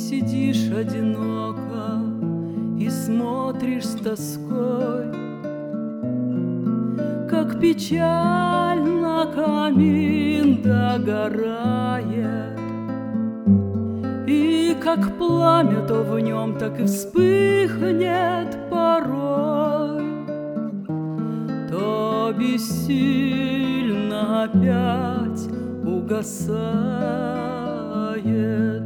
сидишь одиноко и смотришь с тоской, как печально камин догорает, и как пламя то в нем, так и вспыхнет порой, то бессильно опять угасает.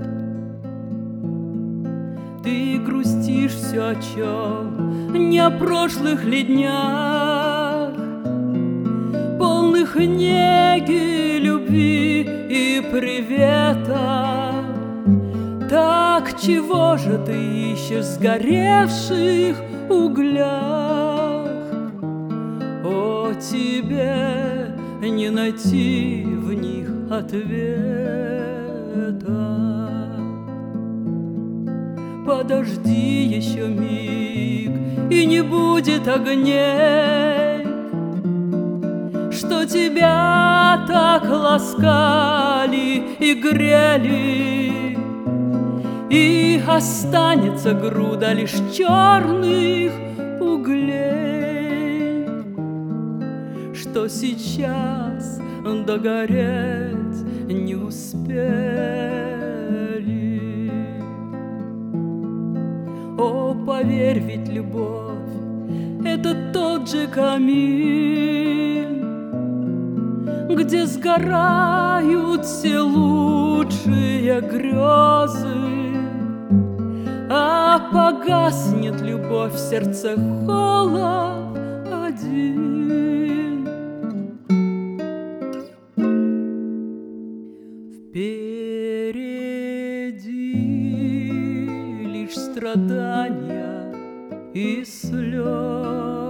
Ты грустишь все о чем, не о прошлых ли днях, полных неги, любви и привета. Так чего же ты ищешь в сгоревших углях? О, тебе не найти в них ответа. Подожди еще миг, и не будет огней, что тебя так ласкали и грели, и останется груда лишь черных углей, что сейчас догореть не успели. О, поверь, ведь любовь — это тот же камин, где сгорают все лучшие грезы, а погаснет любовь в сердце холод один. Впереди лишь страдания и слезы.